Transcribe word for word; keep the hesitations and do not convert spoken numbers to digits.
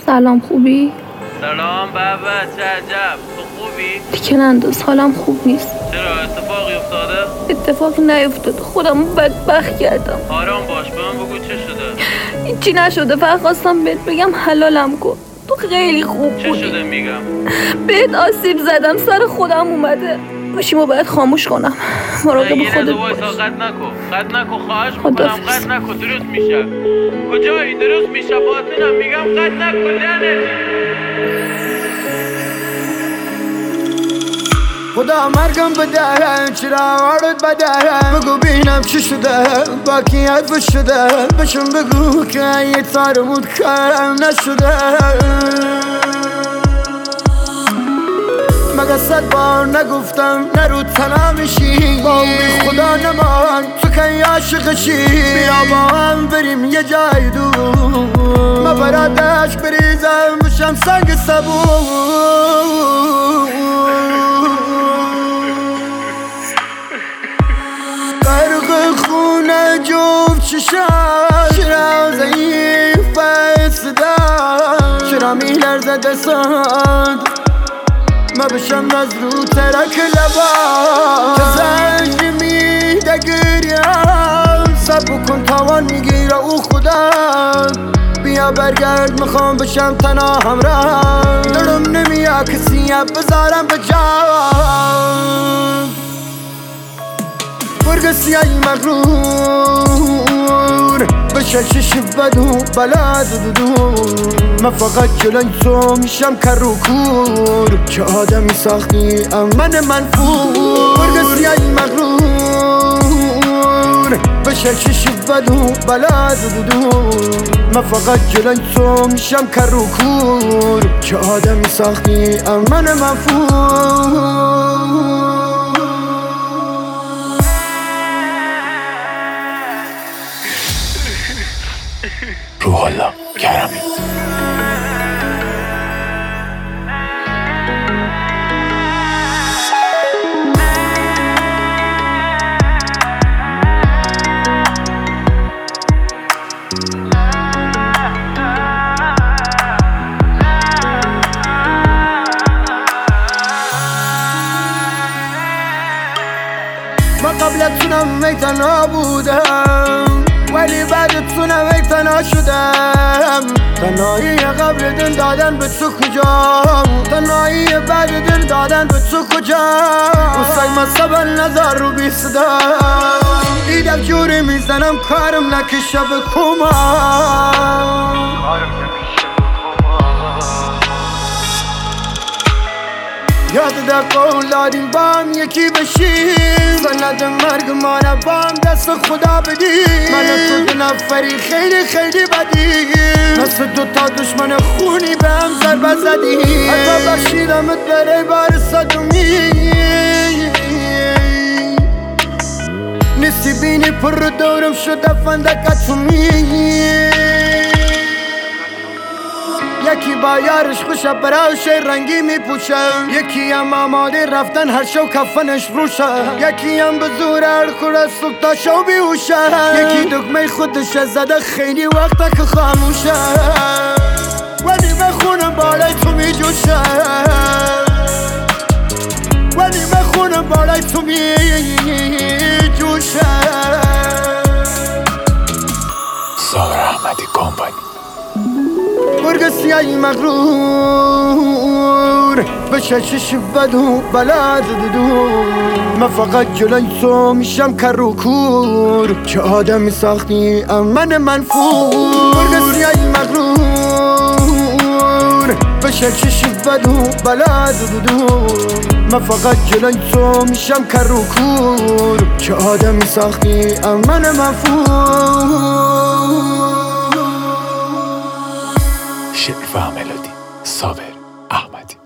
سلام، خوبی؟ سلام بابا، چه عجب، تو خوبی؟ دیگه ننداز، حالم خوب نیست. چرا اتفاقی افتاده؟ اتفاقی نیفتاده، خودم بدبخت کردم. آرام باش، به من بگو چه شده؟ هیچی نشده، فقط خواستم بهت بگم حلالم کن. تو خیلی خوب چه بودی. شده میگم؟ بهت آسیب زدم، سر خودم اومده. گوشیمو باید خاموش کنم. مراقب خودت باش. قد نکن قد نکن خواهش میکنم، قد نکن، درست میشه. کجایی؟ درست میشه باطنم، میگم قد نکن. لعنتی خدا مرگم بده، چرا وارد بده؟ بگو بینم چی شده، با کی حرف شده؟ بشم بگو که یه تارمود کارم نشده. مگه صد بار نگفتم نرو تنها میشی؟ با بی خدا نمان تو که عاشقشی. بیا با هم بریم یه جای دور، ما برات عشق بریزم بشم سنگ صبور. غرق خونه جفت چشم، چرا ضعیف صدا، چرا میلرزه دستان ما بشم از رو ترک لبا. که زنگ میده گریم، سب کن تاوان میگیره او خدا. بیا برگرد میخوام بشم تنها همراه، دلم نمیاد کسی بذارم به جان. برگ سیایی مغرور بشه چش بدو بلا دودو. من فقط جلوی تو میشم کر و کور، که آدمی ساختی من منفور. برگ سیایی مغرور بشه چش بدو بلا دودو. من فقط جلوی تو میشم کر و کور، که آدمی ساختی من منفور. روح الله کرمی. ما قبل از تونم میتنها بودم، ولی بعد تونم تنها شدم. تنهایی قبل دل دادن به تو کجا، تنهایی بعد دل دادن به تو کجا. اوسای ما صبر نظر رو بی صدا، دیدم جوری میزنم کارم نکشه به کما. یاد در قول دادیم با هم یکی بشیم، سند مرگ ما را با هم دست خدا بدیم. من تو دو نفری خیلی خیلی بدیم، مثل دو تا دشمن خونی به هم ضربه زدیم. حتی بخشیدمت برای بار صدومی، نیستی بینی پر رو دورم شده فندکتومی. یکی با یارش خوشه براش رنگی میپوشه، یکی هم آماده رفتن هر شو کفنش روشه. یکی هم به زور هر خوره صبح تا شو بیوشه، یکی دکمه خودش زده خیلی وقتا که خاموشه. ولی به خونم بالای تو میجوشه، ولی به خونم بالای تو میجوشه. ساغر احمدی کمپانی. برگ سیایی مغرور بشه چش بدو بلا دودو. من فقط جلوی تو میشم کر و کور، که آدمی ساختی من منفور. برگ سیایی مغرور بشه چش بدو بلا دودو. من فقط جلوی تو میشم کر و کور، که آدمی ساختی من منفور. شعر و ملودی صابر احمدی.